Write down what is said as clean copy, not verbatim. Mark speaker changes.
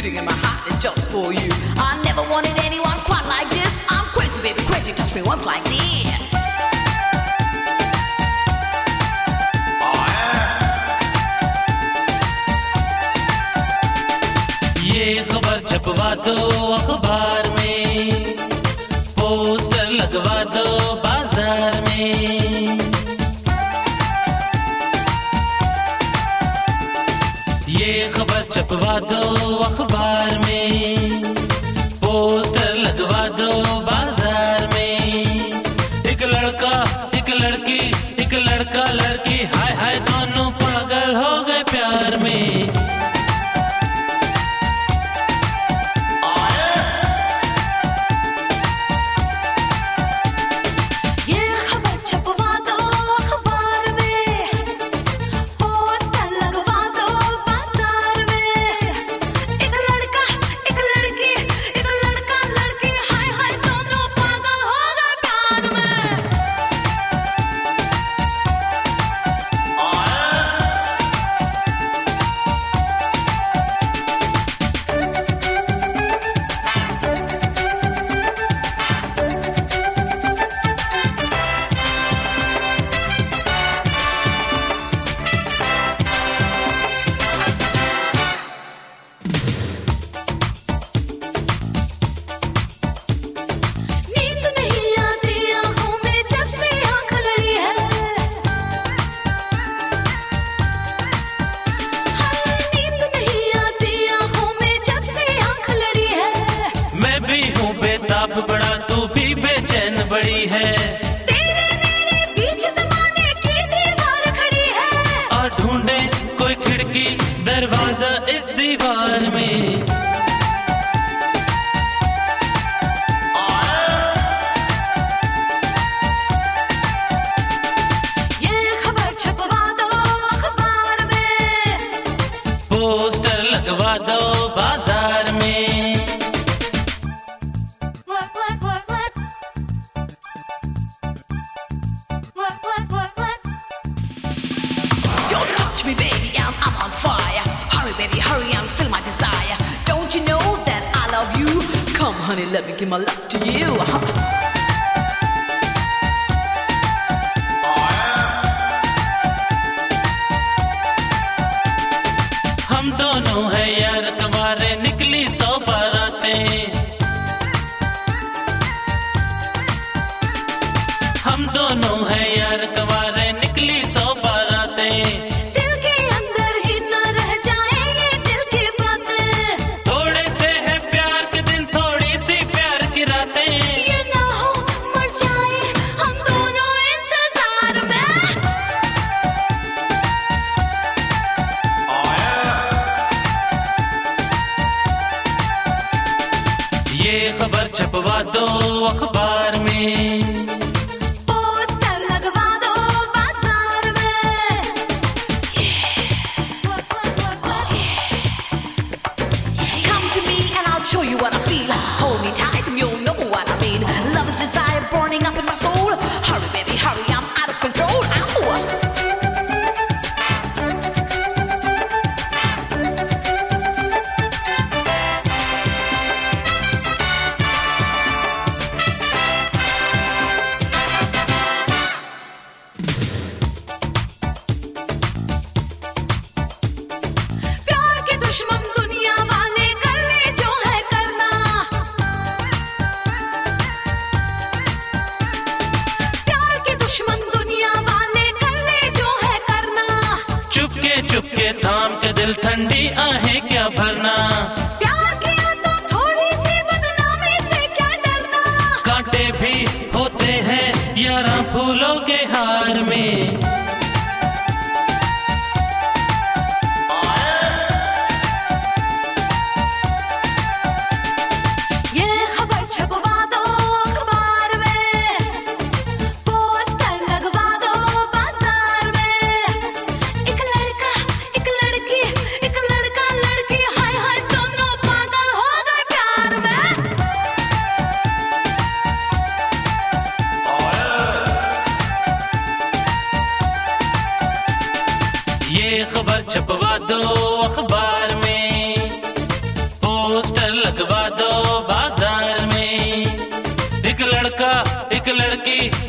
Speaker 1: beating in my heart is just for you. I never wanted anyone quite like this. I'm crazy, baby, crazy. Touch me once like this.
Speaker 2: ये खबर छपवा दो अखबार में, poster लगवा दो बाजार में। ये खबर छपवा दो अखबार में, पोस्टर लगवा दो बाजार में। एक लड़का एक लड़की, एक लड़का लड़की, हाय हाय दोनों पागल हो गए प्यार में। बड़ा तू भी बेचैन बड़ी है,
Speaker 1: तेरे मेरे बीच ज़माने की दीवार खड़ी है।
Speaker 2: और ढूंढे कोई खिड़की दरवाजा इस दीवार में।
Speaker 1: ये खबर छपवा दो अखबार में,
Speaker 2: पोस्टर लगवा दो बाजार में।
Speaker 1: I'm on fire. Hurry, baby, hurry and fill my desire. Don't you know that I love you? Come, honey, let me give my love to you.
Speaker 2: हम दोनों है यार तुम्हारे, निकली 100 बारातें। हम दोनों है यार तुम्हारे, निकली 100 बारातें। ये खबर छपवा दो अखबार में,
Speaker 1: पोस्टर लगवा दो बाजार में। Come to me and I'll show you what I feel. Hold me tight and you'll know what I mean. Love is desire burning up in my soul. Hurry, baby, hurry, I'm out of control. Ow.
Speaker 2: चुपके थाम के दिल ठंडी आहें क्या भरना।
Speaker 1: प्यार किया तो थोड़ी सी बदनामी से क्या डरना।
Speaker 2: कांटे भी होते हैं यारा फूलों के हार में।
Speaker 1: ये खबर छपवा दो अखबार में, पोस्टर लगवा दो बाजार में। एक लड़का एक लड़की, एक लड़का
Speaker 2: दो बाजार में। एक लड़का एक लड़की